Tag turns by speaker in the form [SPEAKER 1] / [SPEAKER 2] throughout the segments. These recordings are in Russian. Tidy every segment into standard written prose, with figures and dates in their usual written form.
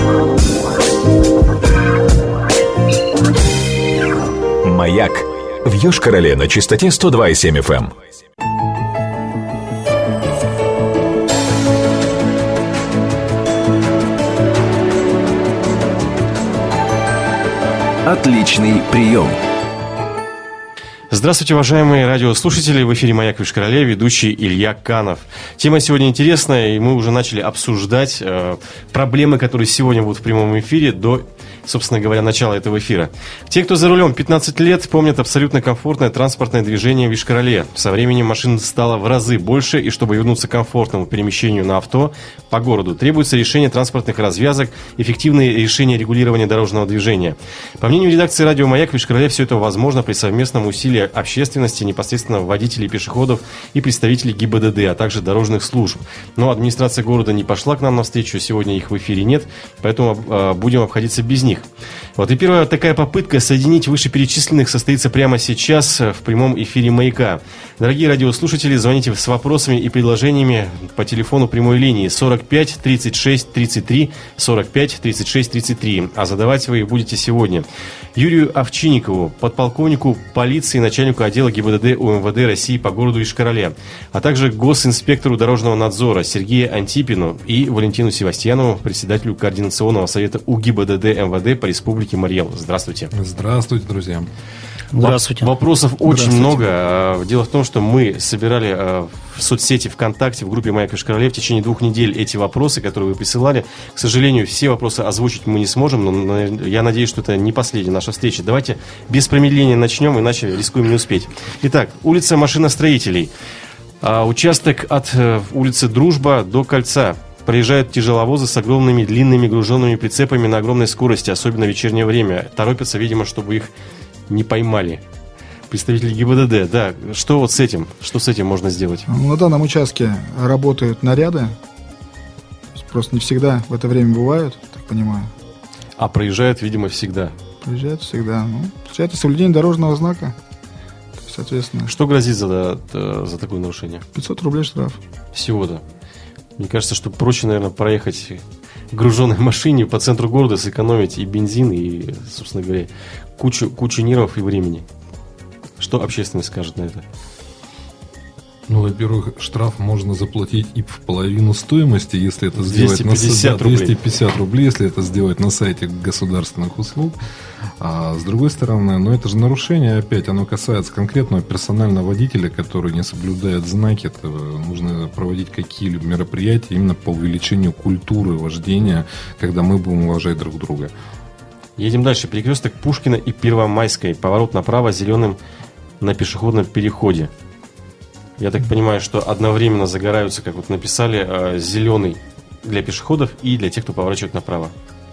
[SPEAKER 1] «Маяк» в Йошкар-Оле на частоте 102,7 FM. Отличный прием.
[SPEAKER 2] Здравствуйте, уважаемые радиослушатели. В эфире «Маяк» в Йошкар-Оле, ведущий Илья Канов. Тема сегодня интересная, и мы уже начали обсуждать проблемы, которые сегодня будут в прямом эфире до, собственно говоря, начала этого эфира. Те, кто за рулем 15 лет, помнят абсолютно комфортное транспортное движение в Йошкар-Оле. Со временем машин стало в разы больше, и чтобы вернуться к комфортному перемещению на авто по городу, требуется решение транспортных развязок, эффективное решение регулирования дорожного движения. По мнению редакции радио «Маяк», в Йошкар-Оле все это возможно при совместном усилии общественности, непосредственно водителей, пешеходов и представителей ГИБДД, а также дорожных служб. Но администрация города не пошла к нам навстречу, сегодня их в эфире нет, поэтому будем обходиться без них. Вот и первая такая попытка соединить вышеперечисленных состоится прямо сейчас в прямом эфире «Маяка». Дорогие радиослушатели, звоните с вопросами и предложениями по телефону прямой линии 45 36 33 45 36 33. А задавать вы их будете сегодня Юрию Овчинникову, подполковнику полиции, начальнику отдела ГИБДД УМВД России по городу Йошкар-Оле, а также госинспектору дорожного надзора Сергею Антипину и Валентину Севастьянову, председателю Координационного совета УГИБДД МВД по республике Марий Эл. Здравствуйте.
[SPEAKER 3] Здравствуйте, друзья.
[SPEAKER 2] Здравствуйте. Вопросов очень много. Дело в том, что мы собирали в соцсети ВКонтакте, в группе «Маяк» в Йошкар-Оле в течение 2 недель эти вопросы, которые вы присылали. К сожалению, все вопросы озвучить мы не сможем, но я надеюсь, что это не последняя наша встреча. Давайте без промедления начнем, иначе рискуем не успеть. Итак, улица Машиностроителей. Участок от улицы Дружба до Кольца. Проезжают тяжеловозы с огромными длинными груженными прицепами на огромной скорости, особенно в вечернее время. Торопятся, видимо, чтобы их не поймали. Представители ГИБДД, да, что вот с этим? Что с этим можно сделать?
[SPEAKER 4] На данном участке работают наряды. Просто не всегда в это время бывают, так понимаю.
[SPEAKER 2] А проезжают, видимо, всегда.
[SPEAKER 4] Проезжают всегда. Это соблюдение дорожного знака. Соответственно.
[SPEAKER 2] Что грозит за такое нарушение?
[SPEAKER 4] 500 рублей штраф.
[SPEAKER 2] Всего-то. Мне кажется, что проще, наверное, проехать в груженной машине по центру города, сэкономить и бензин, и, собственно говоря, кучу нервов и времени. Что общественность скажет на это?
[SPEAKER 3] Во-первых, штраф можно заплатить и в половину стоимости, если это сделать
[SPEAKER 2] 250
[SPEAKER 3] рублей, если это сделать на сайте государственных услуг. А с другой стороны, это же нарушение, опять, оно касается конкретного персонального водителя, который не соблюдает знаки. Это нужно проводить какие-либо мероприятия именно по увеличению культуры вождения, когда мы будем уважать друг друга.
[SPEAKER 2] Едем дальше. Перекресток Пушкина и Первомайской. Поворот направо зеленым на пешеходном переходе. Я так понимаю, что одновременно загораются, как вот написали, зеленый для пешеходов и для тех, кто поворачивает направо.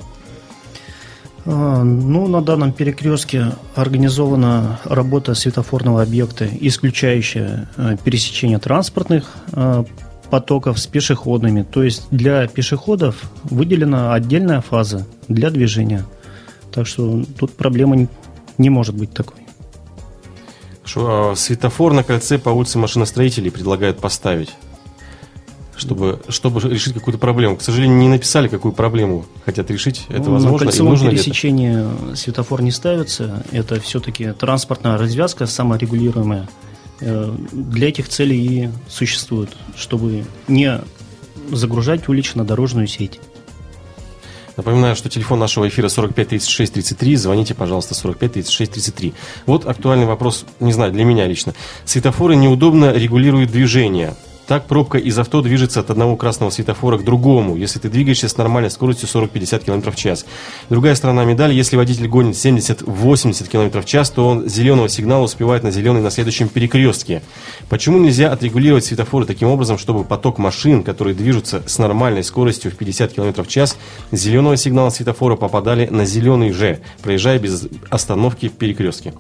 [SPEAKER 5] На данном перекрестке организована работа светофорного объекта, исключающая пересечение транспортных потоков с пешеходными. То есть для пешеходов выделена отдельная фаза для движения. Так что тут проблема не может быть такой.
[SPEAKER 2] Светофор на кольце по улице Машиностроителей предлагают поставить, чтобы решить какую-то проблему. К сожалению, не написали, какую проблему хотят решить. Это возможно?
[SPEAKER 5] На кольцевом пересечении светофор не ставится. Это все-таки транспортная развязка саморегулируемая. Для этих целей и существует, чтобы не загружать улично-дорожную сеть.
[SPEAKER 2] Напоминаю, что телефон нашего эфира 45 36 33. Звоните, пожалуйста, 45 36 33. Вот актуальный вопрос, не знаю, для меня лично. Светофоры неудобно регулируют движение. Так пробка из авто движется от одного красного светофора к другому, если ты двигаешься с нормальной скоростью 40-50 км в час. Другая сторона медали, если водитель гонит 70-80 км в час, то он зеленого сигнала успевает на зеленый на следующем перекрестке. Почему нельзя отрегулировать светофоры таким образом, чтобы поток машин, которые движутся с нормальной скоростью в 50 км в час, с зеленого сигнала светофора попадали на зеленый же, проезжая без остановки в перекрестке?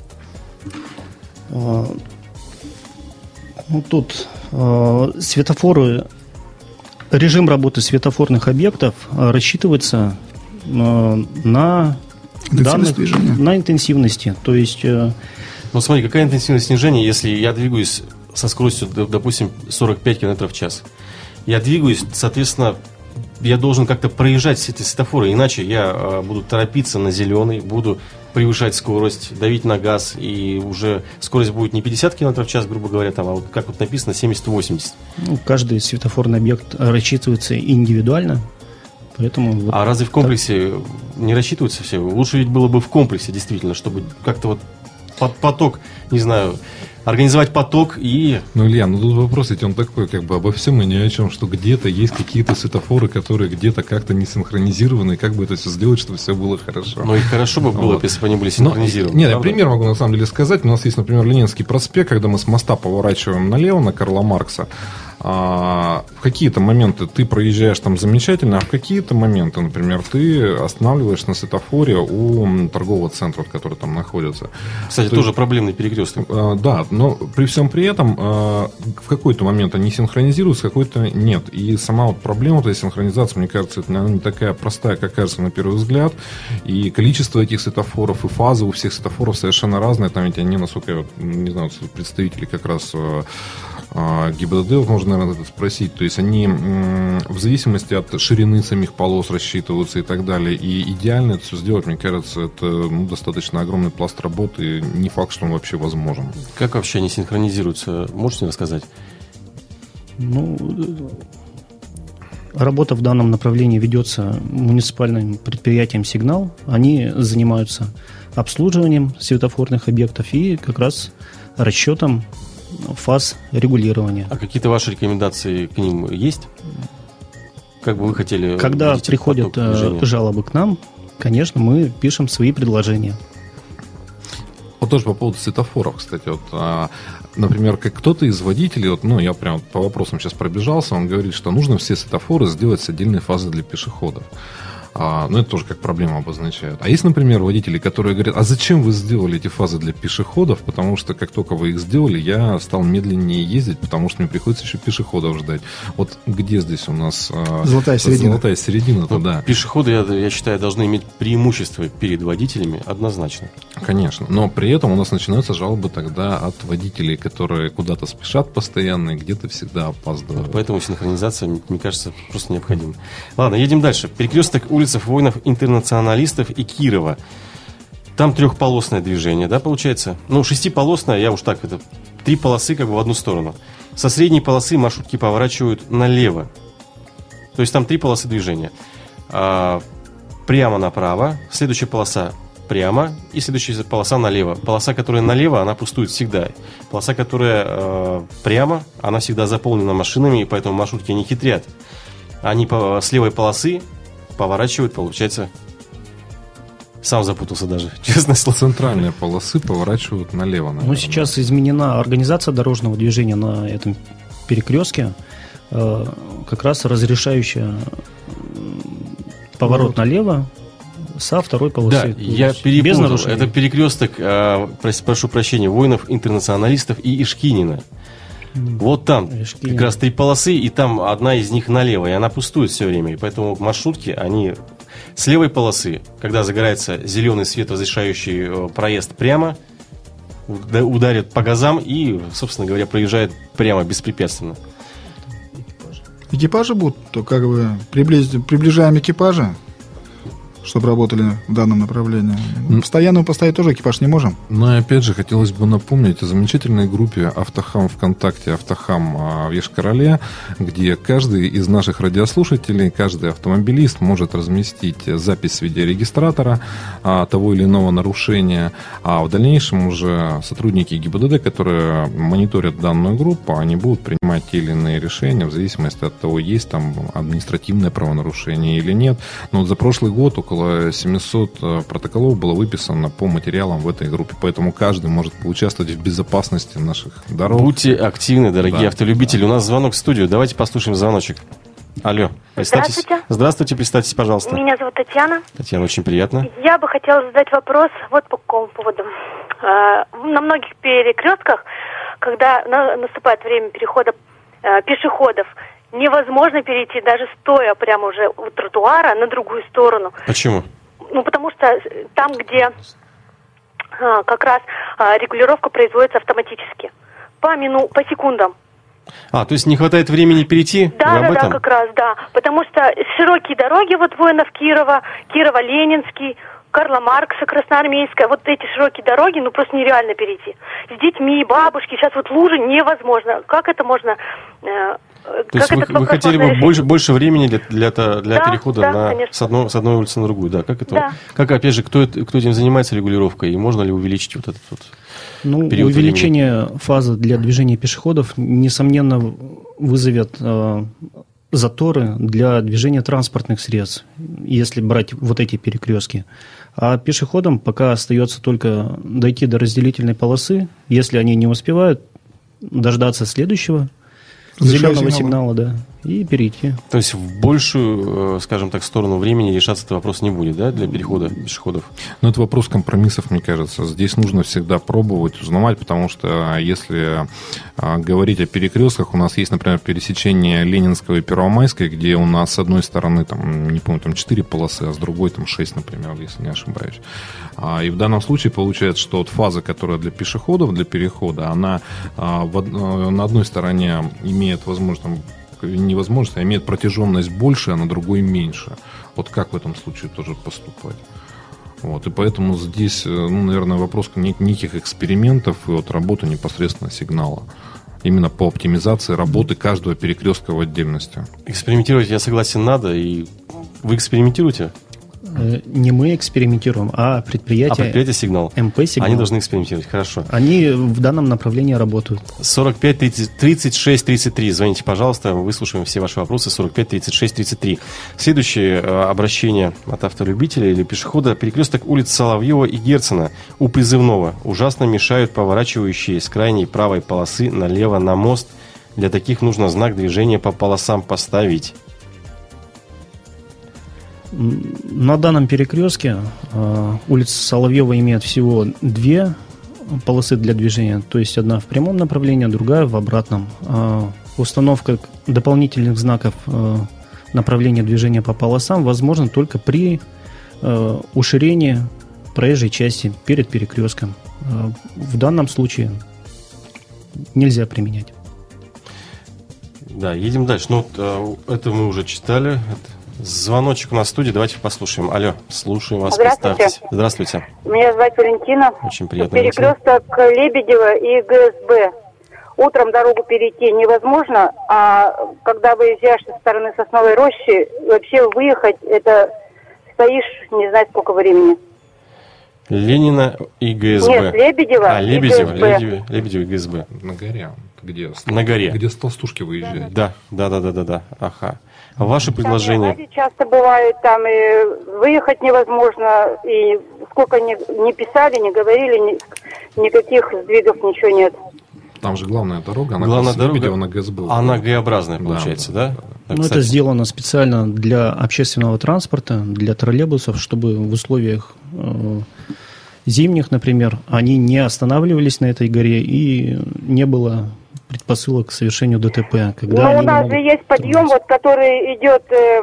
[SPEAKER 5] Тут светофоры, режим работы светофорных объектов рассчитывается на интенсивности. То есть...
[SPEAKER 2] смотри, какая интенсивность снижения, если я двигаюсь со скоростью, допустим, 45 км в час? Я двигаюсь, соответственно, я должен как-то проезжать все эти светофоры, иначе я буду торопиться на зеленый, буду превышать скорость, давить на газ, и уже скорость будет не 50 км в час, грубо говоря, там, а вот как вот написано, 70-80.
[SPEAKER 5] Ну, каждый светофорный объект рассчитывается индивидуально, поэтому... Вот
[SPEAKER 2] а разве в комплексе не рассчитываются все? Лучше ведь было бы в комплексе, действительно, чтобы как-то вот поток, не знаю, организовать поток и...
[SPEAKER 3] Ну, Илья, ну тут вопрос ведь он такой, как бы обо всем и ни о чем, что где-то есть какие-то светофоры, которые где-то как-то не синхронизированы, и как бы это все сделать, чтобы все было хорошо.
[SPEAKER 2] Ну и хорошо бы было, если бы они были синхронизированы.
[SPEAKER 3] Нет, я пример могу на самом деле сказать. У нас есть, например, Ленинский проспект, когда мы с моста поворачиваем налево на Карла Маркса. В какие-то моменты ты проезжаешь там замечательно, а в какие-то моменты, например, ты останавливаешься на светофоре у торгового центра, который там находится.
[SPEAKER 2] Кстати, тоже проблемный перекресток.
[SPEAKER 3] Да, но при всем при этом в какой-то момент они синхронизируются, в какой-то нет. И сама вот проблема этой синхронизации, мне кажется, это, наверное, не такая простая, как кажется на первый взгляд. И количество этих светофоров, и фазы у всех светофоров совершенно разные. Там ведь они, насколько я не знаю, представители как раз ГИБДД, можно, наверное, это спросить. То есть они в зависимости от ширины самих полос рассчитываются и так далее. И идеально это все сделать, мне кажется, это достаточно огромный пласт работы. Не факт, что он вообще возможен.
[SPEAKER 2] Как вообще они синхронизируются? Можете рассказать?
[SPEAKER 5] Ну, работа в данном направлении ведется муниципальным предприятием «Сигнал». Они занимаются обслуживанием светофорных объектов и как раз расчетом фаз регулирования.
[SPEAKER 2] А какие-то ваши рекомендации к ним есть? Как бы вы хотели...
[SPEAKER 5] Когда приходят жалобы к нам, конечно, мы пишем свои предложения.
[SPEAKER 3] Вот тоже по поводу светофоров, кстати. Вот, например, как кто-то из водителей, вот, ну, я прям по вопросам сейчас пробежался, он говорит, что нужно все светофоры сделать с отдельной фазой для пешеходов. Ну, это тоже как проблему обозначает. А есть, например, водители, которые говорят, а зачем вы сделали эти фазы для пешеходов? Потому что как только вы их сделали, я стал медленнее ездить, потому что мне приходится еще пешеходов ждать. Вот где здесь у нас
[SPEAKER 4] золотая середина?
[SPEAKER 3] Золотая середина-то, да.
[SPEAKER 2] Пешеходы, я считаю, должны иметь преимущество перед водителями однозначно.
[SPEAKER 3] Конечно. Но при этом у нас начинаются жалобы тогда от водителей, которые куда-то спешат постоянно и где-то всегда опаздывают.
[SPEAKER 2] Поэтому синхронизация, мне кажется, просто необходима. Ладно, едем дальше. Перекресток улиц воинов-интернационалистов и Кирова. Там трехполосное движение, да, получается? Ну, шестиполосное, я уж так, это 3 полосы как бы в одну сторону. Со средней полосы маршрутки поворачивают налево. То есть там 3 полосы движения. Прямо направо, следующая полоса прямо и следующая полоса налево. Полоса, которая налево, она пустует всегда. Полоса, которая прямо, она всегда заполнена машинами, и поэтому маршрутки не хитрят. Они с левой полосы поворачивают, получается, сам запутался даже, честно слово.
[SPEAKER 3] Центральные полосы поворачивают налево, наверное.
[SPEAKER 5] Ну, сейчас изменена организация дорожного движения на этом перекрестке, как раз разрешающая поворот налево со второй полосы.
[SPEAKER 2] Да, я перепутал. Это перекресток, прошу прощения, воинов-интернационалистов и Ишкинина. Вот там как раз 3 полосы, и там одна из них налево, и она пустует все время. И поэтому маршрутки, они с левой полосы, когда загорается зеленый свет, разрешающий проезд прямо, ударят по газам и, собственно говоря, проезжают прямо беспрепятственно.
[SPEAKER 4] Экипажи будут, то как бы приближаем экипажи, чтобы работали в данном направлении. Постоянно поставить тоже экипаж не можем.
[SPEAKER 3] Но опять же, хотелось бы напомнить о замечательной группе «Автохам» ВКонтакте, «Автохам» в Йошкар-Оле, где каждый из наших радиослушателей, каждый автомобилист может разместить запись с видеорегистратора того или иного нарушения, а в дальнейшем уже сотрудники ГИБДД, которые мониторят данную группу, они будут принимать те или иные решения в зависимости от того, есть там административное правонарушение или нет. Но вот за прошлый год около 700 протоколов было выписано по материалам в этой группе, поэтому каждый может поучаствовать в безопасности наших дорог.
[SPEAKER 2] Будьте активны, дорогие автолюбители. У нас звонок в студию. Давайте послушаем звоночек. Алло.
[SPEAKER 6] Здравствуйте.
[SPEAKER 2] Здравствуйте, представьтесь, пожалуйста.
[SPEAKER 6] Меня зовут Татьяна.
[SPEAKER 2] Татьяна, очень приятно.
[SPEAKER 6] Я бы хотела задать вопрос вот по какому поводу. На многих перекрестках, когда наступает время перехода пешеходов, невозможно перейти даже стоя прямо уже у тротуара на другую сторону.
[SPEAKER 2] Почему?
[SPEAKER 6] Ну, потому что там, где как раз регулировка производится автоматически, по секундам.
[SPEAKER 2] То есть не хватает времени перейти?
[SPEAKER 6] Да, как раз, да. Потому что широкие дороги, вот воинов Кирова, Кирова-Ленинский, Карла Маркса, Красноармейская, вот эти широкие дороги, просто нереально перейти. С детьми, бабушки, сейчас вот лужи невозможно. Как это можно...
[SPEAKER 2] То есть вы хотели бы больше времени для перехода с одной улицы на другую, да? Как, опять же, кто этим занимается регулировкой, и можно ли увеличить вот этот вот период
[SPEAKER 5] увеличение
[SPEAKER 2] времени?
[SPEAKER 5] фазы для движения пешеходов, несомненно, вызовет заторы для движения транспортных средств, если брать вот эти перекрестки. А пешеходам пока остается только дойти до разделительной полосы, если они не успевают, дождаться следующего зеленого сигнала, да, и перейти.
[SPEAKER 2] То есть в большую, скажем так, сторону времени решаться этот вопрос не будет, да, для перехода пешеходов?
[SPEAKER 3] Это вопрос компромиссов, мне кажется. Здесь нужно всегда пробовать, узнавать, потому что если говорить о перекрестках, у нас есть, например, пересечение Ленинского и Первомайской, где у нас с одной стороны, не помню, 4 полосы, а с другой 6, например, если не ошибаюсь. И в данном случае получается, что фаза, которая для пешеходов, для перехода, она на одной стороне имеет возможность, невозможность, а имеет протяженность больше, а на другой меньше. Вот как в этом случае тоже поступать? И поэтому здесь, наверное, вопрос неких экспериментов и работы непосредственно сигнала. Именно по оптимизации работы каждого перекрестка в отдельности.
[SPEAKER 2] Экспериментировать, я согласен, надо. И вы экспериментируете?
[SPEAKER 5] Не мы экспериментируем, а предприятие
[SPEAKER 2] «Сигнал».
[SPEAKER 5] МП «Сигнал».
[SPEAKER 2] Они должны экспериментировать, хорошо.
[SPEAKER 5] Они в данном направлении работают.
[SPEAKER 2] 45 36 33. Звоните, пожалуйста, мы выслушаем все ваши вопросы. 45 36 33. Следующее обращение от автолюбителя или пешехода. Перекресток улиц Соловьева и Герцена у Призывного. Ужасно мешают поворачивающие с крайней правой полосы налево на мост. Для таких нужно знак движения по полосам поставить.
[SPEAKER 5] На данном перекрестке улица Соловьева имеет всего 2 полосы для движения, то есть одна в прямом направлении, другая в обратном. Установка дополнительных знаков направления движения по полосам возможна только при уширении проезжей части перед перекрестком. В данном случае нельзя применять.
[SPEAKER 2] Да, едем дальше. Это мы уже читали. Звоночек у нас в студии, давайте послушаем. Алло, слушаем вас, представьтесь. Здравствуйте.
[SPEAKER 7] Меня зовут Валентина.
[SPEAKER 2] Очень приятно.
[SPEAKER 7] Перекресток Лебедева и ГСБ. Утром дорогу перейти невозможно, а когда выезжаешь со стороны Сосновой Рощи, вообще выехать, это стоишь не знаю сколько времени.
[SPEAKER 2] Ленина и ГСБ.
[SPEAKER 7] Нет, Лебедева и ГСБ.
[SPEAKER 2] Лебедева и ГСБ.
[SPEAKER 3] На горе.
[SPEAKER 2] На горе.
[SPEAKER 3] Где с Толстушки выезжать.
[SPEAKER 2] Да. Ага. А ваше предложение?
[SPEAKER 7] Там часто бывают, там и выехать невозможно, и сколько не писали, не говорили, никаких сдвигов, ничего нет.
[SPEAKER 3] Там же главная дорога,
[SPEAKER 2] главная дорога,
[SPEAKER 3] Лебедева на ГСБ.
[SPEAKER 2] Она Г-образная получается, да?
[SPEAKER 5] Это сделано специально для общественного транспорта, для троллейбусов, чтобы в условиях зимних, например, они не останавливались на этой горе и не было предпосылок к совершению ДТП.
[SPEAKER 7] Когда у нас же есть подъем, который идет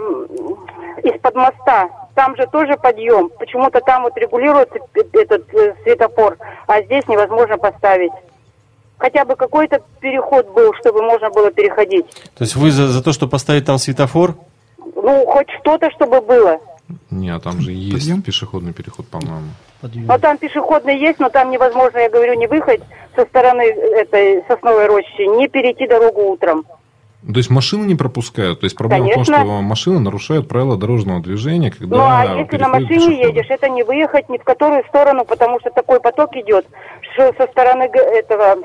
[SPEAKER 7] из-под моста. Там же тоже подъем. Почему-то там регулируется этот светофор, а здесь невозможно поставить. Хотя бы какой-то переход был, чтобы можно было переходить.
[SPEAKER 2] То есть вы за то, чтобы поставить там светофор?
[SPEAKER 7] Хоть что-то, чтобы было.
[SPEAKER 3] Нет, там же есть пешеходный переход, по-моему.
[SPEAKER 7] Там пешеходный есть, но там невозможно, я говорю, не выехать со стороны этой Сосновой Рощи, не перейти дорогу утром.
[SPEAKER 3] То есть машины не пропускают? То есть проблема в том, что машины нарушают правила дорожного движения, когда
[SPEAKER 7] а если на машине едешь, это не выехать ни в которую сторону, потому что такой поток идет, что со стороны этого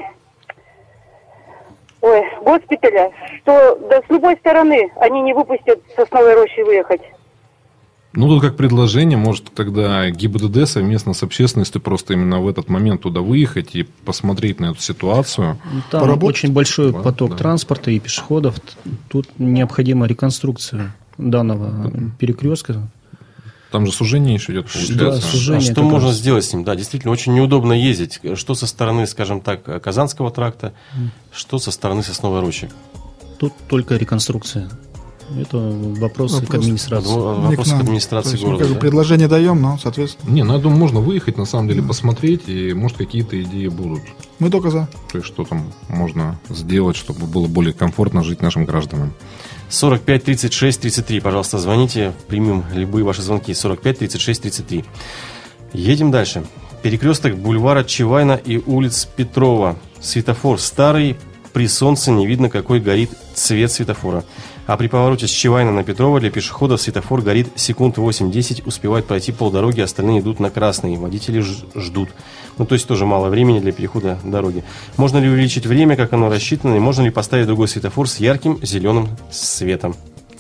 [SPEAKER 7] госпиталя, что с любой стороны они не выпустят с Сосновой Рощи выехать.
[SPEAKER 3] Тут как предложение, может тогда ГИБДД совместно с общественностью просто именно в этот момент туда выехать и посмотреть на эту ситуацию.
[SPEAKER 5] Там очень большой поток транспорта и пешеходов. Тут необходима реконструкция данного перекрестка.
[SPEAKER 3] Там же сужение еще идет, получается.
[SPEAKER 5] Да, сужение.
[SPEAKER 2] Что можно сделать с ним? Да, действительно, очень неудобно ездить. Что со стороны, скажем так, Казанского тракта, что со стороны Сосновой Рощи.
[SPEAKER 5] Тут только реконструкция. Это вопросы к администрации.
[SPEAKER 2] Вопросы к администрации
[SPEAKER 4] мы
[SPEAKER 2] города.
[SPEAKER 4] как бы
[SPEAKER 2] Да?
[SPEAKER 4] предложение даем, но, соответственно,
[SPEAKER 3] Не, ну я думаю, можно выехать, на самом деле, посмотреть, и, может, какие-то идеи будут.
[SPEAKER 4] мы только за.
[SPEAKER 3] То есть, что там можно сделать, чтобы было более комфортно жить нашим гражданам.
[SPEAKER 2] 45 36 33, пожалуйста, звоните, примем любые ваши звонки. 45 36 33. Едем дальше. Перекресток бульвара Чевайна и улиц Петрова. Светофор старый, при солнце не видно, какой горит цвет светофора. А при повороте с Чевайна на Петрова для пешеходов светофор горит секунд 8-10, успевают пройти полдороги, остальные идут на красный. Водители ждут. Ну, то есть тоже мало времени для перехода дороги. Можно ли увеличить время, как оно рассчитано, и можно ли поставить другой светофор с ярким зеленым цветом?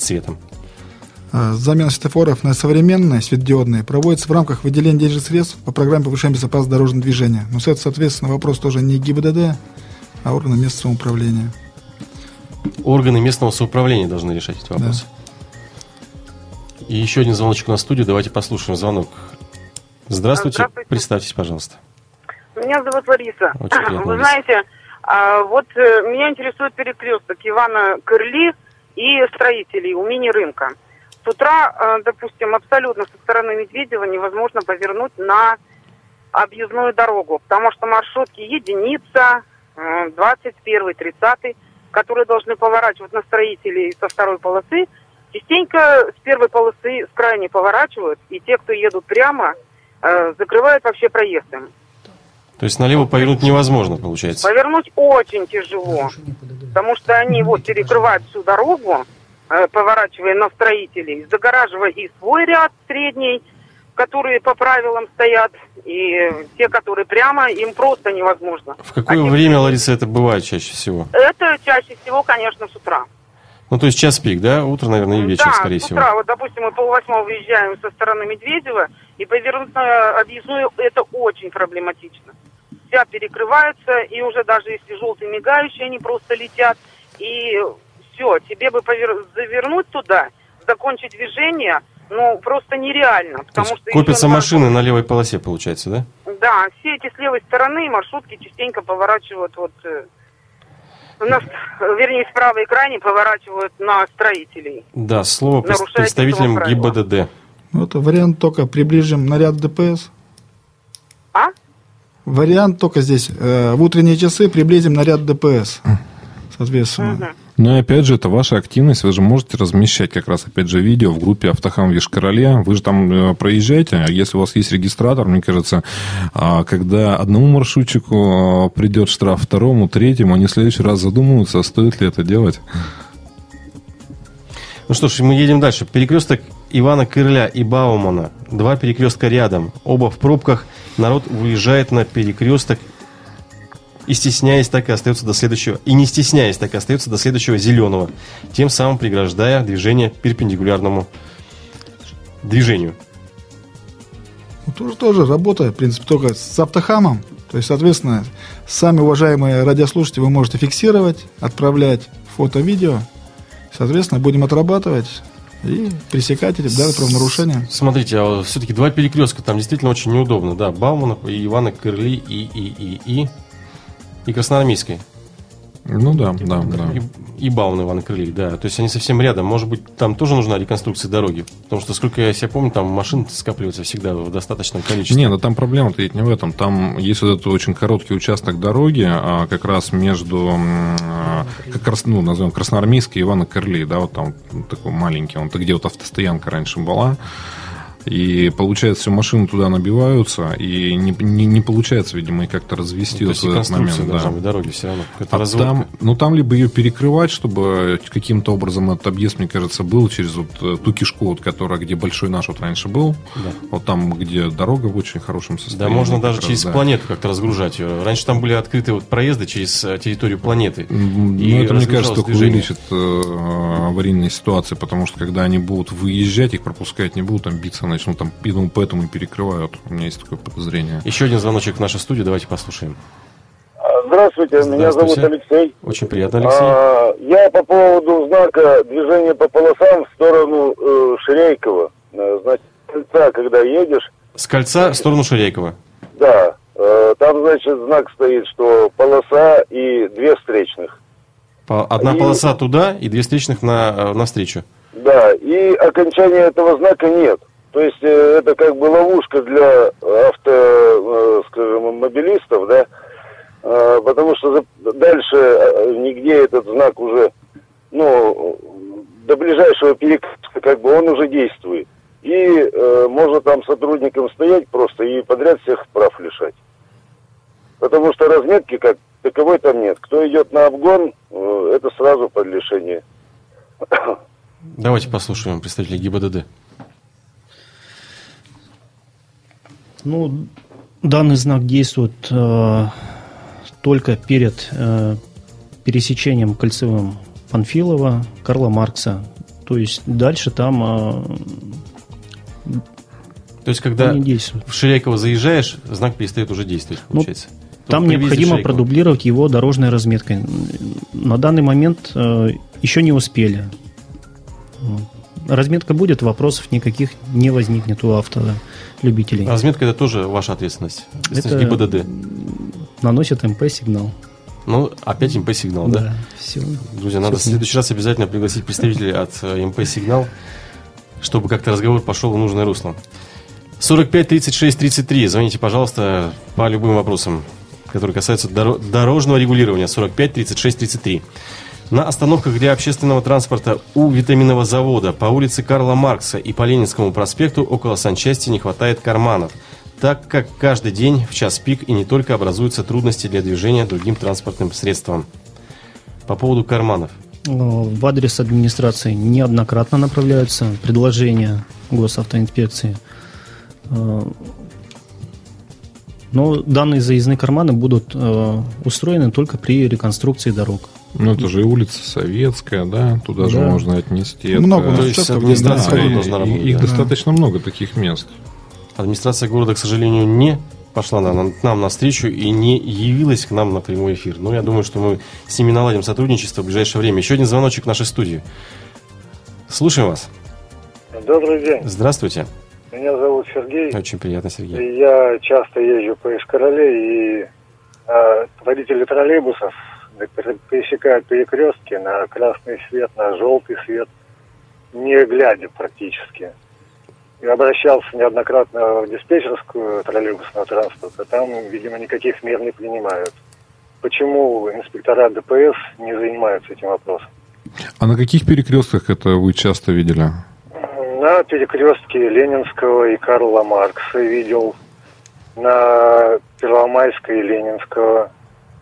[SPEAKER 4] Замена светофоров на современные светодиодные проводится в рамках выделения денежных средств по программе повышения безопасности дорожного движения. Но это, соответственно, вопрос тоже не ГИБДД, а органы местного самоуправления.
[SPEAKER 2] Органы местного самоуправления должны решать эти вопросы. Да. И еще один звоночек на студию. Давайте послушаем звонок. Здравствуйте. Представьтесь, пожалуйста.
[SPEAKER 8] Меня зовут Лариса. Вы
[SPEAKER 2] Лариса.
[SPEAKER 8] знаете, вот меня интересует перекресток Ивана Кырли и строителей у мини-рынка. С утра, допустим, абсолютно со стороны Медведева невозможно повернуть на объездную дорогу, потому что маршрутки единица, 21, 30, которые должны поворачивать на строителей со второй полосы, частенько с первой полосы с крайней поворачивают, и те, кто едут прямо, закрывают вообще проезд им.
[SPEAKER 2] То есть налево повернуть невозможно, получается?
[SPEAKER 8] Повернуть очень тяжело, потому что они вот перекрывают всю дорогу, поворачивая на строителей, загораживая и свой ряд средний, которые по правилам стоят, и те, которые прямо, им просто невозможно.
[SPEAKER 2] В какое время, Лариса, это бывает чаще всего?
[SPEAKER 8] Это чаще всего, конечно, с утра.
[SPEAKER 2] Ну, то есть час пик, да? Утро, наверное, и вечер,
[SPEAKER 8] да,
[SPEAKER 2] скорее
[SPEAKER 8] с
[SPEAKER 2] всего.
[SPEAKER 8] утра. Вот, допустим, мы 7:30 выезжаем со стороны Медведева, и повернуть на объездную это очень проблематично. Вся перекрывается, и уже даже если желтые мигающие, они просто летят, и все, тебе бы завернуть туда, закончить движение, ну, просто нереально. Потому что
[SPEAKER 2] копятся машины на левой полосе, получается, да?
[SPEAKER 8] Да, все эти с левой стороны маршрутки частенько поворачивают вернее, с правой крайней поворачивают на строителей.
[SPEAKER 2] Да, слово
[SPEAKER 8] Нарушает
[SPEAKER 2] представителям
[SPEAKER 8] этого правила.
[SPEAKER 2] ГИБДД.
[SPEAKER 4] Вот вариант только приближим наряд ДПС.
[SPEAKER 8] А?
[SPEAKER 4] Вариант только здесь. В утренние часы приблизим наряд ДПС. Соответственно.
[SPEAKER 3] Ну и опять же, это ваша активность. Вы же можете размещать как раз, опять же, видео в группе «Автохам в Йошкар-Оле». Вы же там проезжаете. А если у вас есть регистратор, мне кажется, когда одному маршрутчику придет штраф, второму, третьему, они в следующий раз задумываются, стоит ли это делать.
[SPEAKER 2] Ну что ж, мы едем дальше. Перекресток Ивана Кырля и Баумана. Два перекрестка рядом. Оба в пробках. Народ выезжает на перекресток и стесняясь, так и остается до следующего, и не стесняясь, так и остается до следующего зеленого, тем самым преграждая движение перпендикулярному движению.
[SPEAKER 4] Ну, тоже работа, в принципе, только с автохамом. То есть, соответственно, сами уважаемые радиослушатели вы можете фиксировать, отправлять фото, видео. Соответственно, будем отрабатывать и пресекать эти правонарушения.
[SPEAKER 2] Смотрите, а все-таки два перекрестка, там действительно очень неудобно. Да, Баумана и Ивана Кырли и Красноармейской.
[SPEAKER 3] Ну да.
[SPEAKER 2] И Баумана Ивана Кырли, да. То есть они совсем рядом. Может быть, там тоже нужна реконструкция дороги? Потому что, сколько я себя помню, там машин скапливается всегда в достаточном количестве.
[SPEAKER 3] Не, ну там проблема-то ведь не в этом. Там есть вот этот очень короткий участок дороги, как раз между, как раз, назовем, Красноармейской и Ивана Кырли, да, вот там такой маленький, он где вот автостоянка раньше была. И получается, все машины туда набиваются, и не получается, видимо, и как-то развести вот в этот момент.
[SPEAKER 2] Да. Дороги все равно.
[SPEAKER 3] Там либо ее перекрывать, чтобы каким-то образом этот объезд, мне кажется, был через вот ту кишку, вот, где большой наш вот раньше был. Да. Вот там, где дорога в очень хорошем состоянии.
[SPEAKER 2] Да, можно даже через планету как-то разгружать ее. Раньше там были открыты вот проезды через территорию планеты.
[SPEAKER 3] Ну, это, мне кажется, только увеличит аварийные ситуации, потому что когда они будут выезжать, их пропускать не будут, там биться начнут, там, поэтому и перекрывают. У меня есть такое подозрение.
[SPEAKER 2] Еще один звоночек в нашу студию, давайте послушаем.
[SPEAKER 9] Здравствуйте, меня зовут Алексей.
[SPEAKER 2] Очень приятно, Алексей.
[SPEAKER 9] Я по поводу знака движения по полосам в сторону Ширяйкова. Значит, с кольца, когда едешь...
[SPEAKER 2] С кольца в сторону Ширяйкова?
[SPEAKER 9] Да. Там, значит, знак стоит, что полоса и две встречных.
[SPEAKER 2] Одна полоса туда и две встречных навстречу?
[SPEAKER 9] Да, и окончания этого знака нет. То есть это как бы ловушка для автомобилистов, да, потому что дальше нигде этот знак уже, до ближайшего перекрестка как бы он уже действует. И можно там сотрудникам стоять просто и подряд всех прав лишать. Потому что разметки как таковой там нет. Кто идет на обгон, это сразу под лишение.
[SPEAKER 2] Давайте послушаем представителей ГИБДД.
[SPEAKER 5] Данный знак действует только перед пересечением кольцевым Панфилова, Карла Маркса. То есть дальше там
[SPEAKER 2] То есть когда в Ширяйково заезжаешь, знак перестает уже действовать, получается.
[SPEAKER 5] Там необходимо продублировать его дорожной разметкой. На данный момент еще не успели. Разметка будет, вопросов никаких не возникнет у автолюбителей.
[SPEAKER 2] Разметка — это тоже ваша ответственность?
[SPEAKER 5] Это
[SPEAKER 2] ГИБДД
[SPEAKER 5] наносит МП-сигнал.
[SPEAKER 2] Опять МП-сигнал, да?
[SPEAKER 5] Все.
[SPEAKER 2] Друзья, надо в следующий раз обязательно пригласить представителей от МП-сигнал, чтобы как-то разговор пошел в нужное русло. 45 36 33. Звоните, пожалуйста, по любым вопросам, которые касаются дорожного регулирования. 45 36 33. На остановках для общественного транспорта у витаминного завода по улице Карла Маркса и по Ленинскому проспекту около санчасти не хватает карманов, так как каждый день в час пик и не только образуются трудности для движения другим транспортным средством. По поводу карманов.
[SPEAKER 5] В адрес администрации неоднократно направляются предложения госавтоинспекции. Но данные заездные карманы будут устроены только при реконструкции дорог.
[SPEAKER 3] Это же и улица Советская, да, туда же можно отнести.
[SPEAKER 4] Много,
[SPEAKER 2] то есть администрация должна работать.
[SPEAKER 3] Их достаточно много таких мест.
[SPEAKER 2] Администрация города, к сожалению, не пошла нам навстречу и не явилась к нам на прямой эфир. Но я думаю, что мы с ними наладим сотрудничество в ближайшее время. Еще один звоночек в нашей студии. Слушаем вас.
[SPEAKER 10] Добрый день.
[SPEAKER 2] Здравствуйте.
[SPEAKER 10] Меня зовут Сергей.
[SPEAKER 2] Очень приятно, Сергей.
[SPEAKER 10] Я часто езжу по Йошкар-Оле, и водители троллейбусов пересекают перекрестки на красный свет, на желтый свет, не глядя практически. Я обращался неоднократно в диспетчерскую троллейбусного транспорта, там, видимо, никаких мер не принимают. Почему инспектора ДПС не занимаются этим вопросом?
[SPEAKER 3] А на каких перекрестках это вы часто видели?
[SPEAKER 10] На перекрестке Ленинского и Карла Маркса видел, на Первомайской и Ленинского,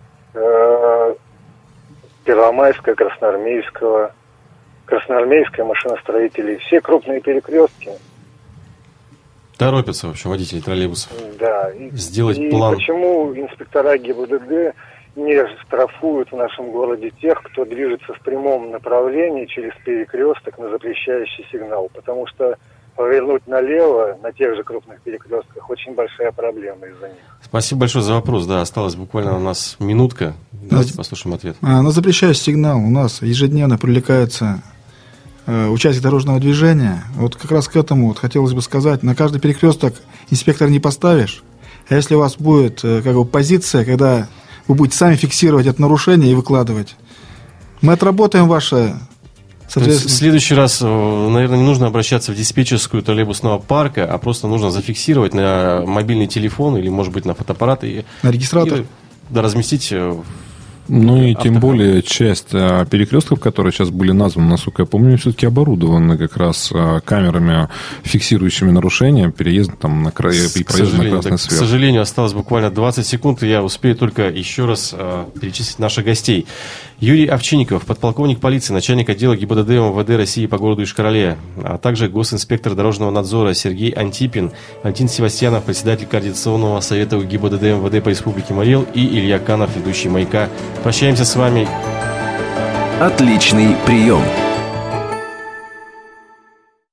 [SPEAKER 10] Первомайская, Красноармейского, Красноармейская, машиностроителей. Все крупные перекрестки.
[SPEAKER 2] Торопятся, в общем, водители троллейбусов.
[SPEAKER 10] Да.
[SPEAKER 2] Сделать план.
[SPEAKER 10] Почему инспектора ГИБДД не штрафуют в нашем городе тех, кто движется в прямом направлении через перекресток на запрещающий сигнал? Потому что повернуть налево на тех же крупных перекрестках очень большая проблема из-за них.
[SPEAKER 2] Спасибо большое за вопрос. Да, осталось буквально у нас минутка. Давайте послушаем ответ.
[SPEAKER 4] На запрещающий сигнал у нас ежедневно привлекаются участники дорожного движения. Вот как раз к этому хотелось бы сказать, на каждый перекресток инспектор не поставишь. А если у вас будет позиция, когда вы будете сами фиксировать это нарушение и выкладывать, мы отработаем ваше.
[SPEAKER 2] То есть в следующий раз, наверное, не нужно обращаться в диспетчерскую троллейбусного парка, а просто нужно зафиксировать на мобильный телефон или, может быть, на фотоаппарат
[SPEAKER 4] на регистратор.
[SPEAKER 2] Разместить.
[SPEAKER 3] И тем более часть перекрестков, которые сейчас были названы, насколько я помню, все-таки оборудованы как раз камерами, фиксирующими нарушения, переезд на проезд на красный свет.
[SPEAKER 2] К сожалению, осталось буквально 20 секунд, и я успею только еще раз перечислить наших гостей. Юрий Овчинников, подполковник полиции, начальник отдела ГИБДД МВД России по городу Йошкар-Оле, а также госинспектор дорожного надзора Сергей Антипин, Валентин Севастьянов, председатель Координационного совета ГИБДД МВД по Республике Марий-Эл и Илья Канов, ведущий «Маяка». Прощаемся с вами.
[SPEAKER 1] Отличный прием.